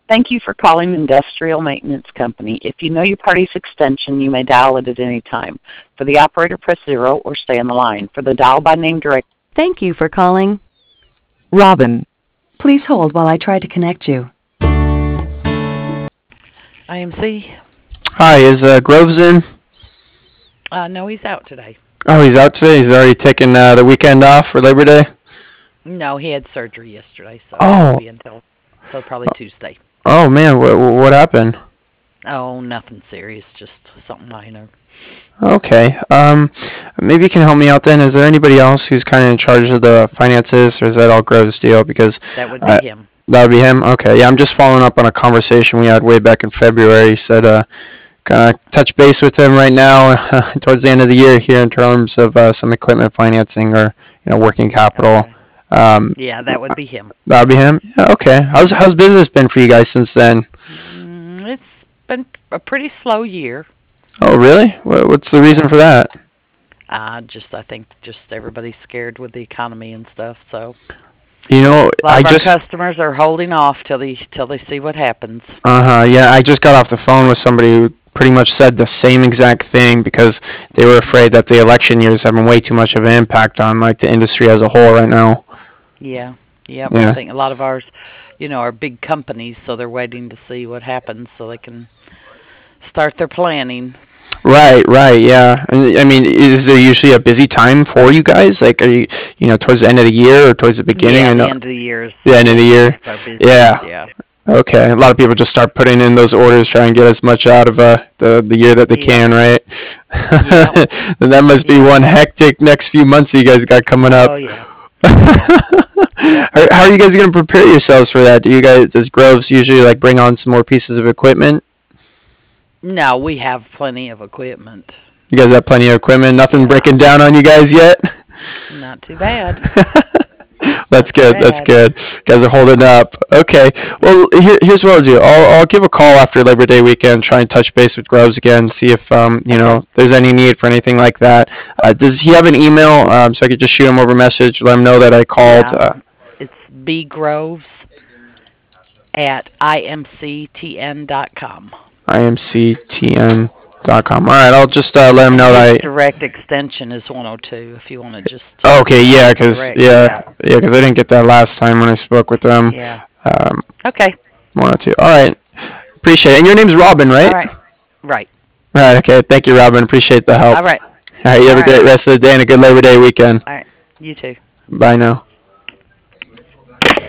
Thank you for calling Industrial Maintenance Company. If you know your party's extension, you may dial it at any time. For the operator, press 0 or stay on the line. For the dial by name direct. Thank you for calling Robin. Please hold while I try to connect you. IMC? Hi, is Groves in? No, he's out today. Oh, he's out today? He's already taken the weekend off for Labor Day? No, he had surgery yesterday, so Oh. it won't be until probably Tuesday. Oh, man, what happened? Oh, nothing serious, just something minor. Okay. Maybe you can help me out then. Is there anybody else who's kind of in charge of the finances, or is that all Groves' deal? Because That would be him. That would be him? Okay. Yeah, I'm just following up on a conversation we had way back in February. He said kind of touch base with him right now towards the end of the year here in terms of some equipment financing or working capital. Okay. Yeah, that would be him. That would be him? Yeah, okay. How's business been for you guys since then? It's been a pretty slow year. Oh, really? What's the reason for that? I think everybody's scared with the economy and stuff, so... A lot of our customers are holding off till they see what happens. Yeah, I just got off the phone with somebody who pretty much said the same exact thing because they were afraid that the election years having way too much of an impact on the industry as a whole right now. Yeah. I think a lot of ours, are big companies, so they're waiting to see what happens so they can start their planning. Right, yeah. I mean, is there usually a busy time for you guys? Like, are you, towards the end of the year or towards the beginning? Yeah, the end of the year. The end of the year. Yeah. Okay. A lot of people just start putting in those orders, try and get as much out of the year that they can, right? Yeah. And that must be one hectic next few months you guys got coming up. Oh, yeah. How are you guys going to prepare yourselves for that? Does Groves usually bring on some more pieces of equipment? No, we have plenty of equipment. You guys have plenty of equipment? Nothing breaking down on you guys yet? Not too bad. That's good. That's good. You guys are holding up. Okay. Well, here's what I'll do. I'll give a call after Labor Day weekend, try and touch base with Groves again, see if there's any need for anything like that. Does he have an email so I could just shoot him over a message, let him know that I called? Yeah. It's bgroves@imctn.com. imctn.com. All right, I'll just let him know that direct extension is 102 if you want to just... Okay, yeah, because I didn't get that last time when I spoke with them. Yeah. Okay. 102. All right. Appreciate it. And your name's Robin, right? All right. Right. All right, okay. Thank you, Robin. Appreciate the help. All right. All right, you have a great rest of the day and a good Labor Day weekend. All right. You too. Bye now.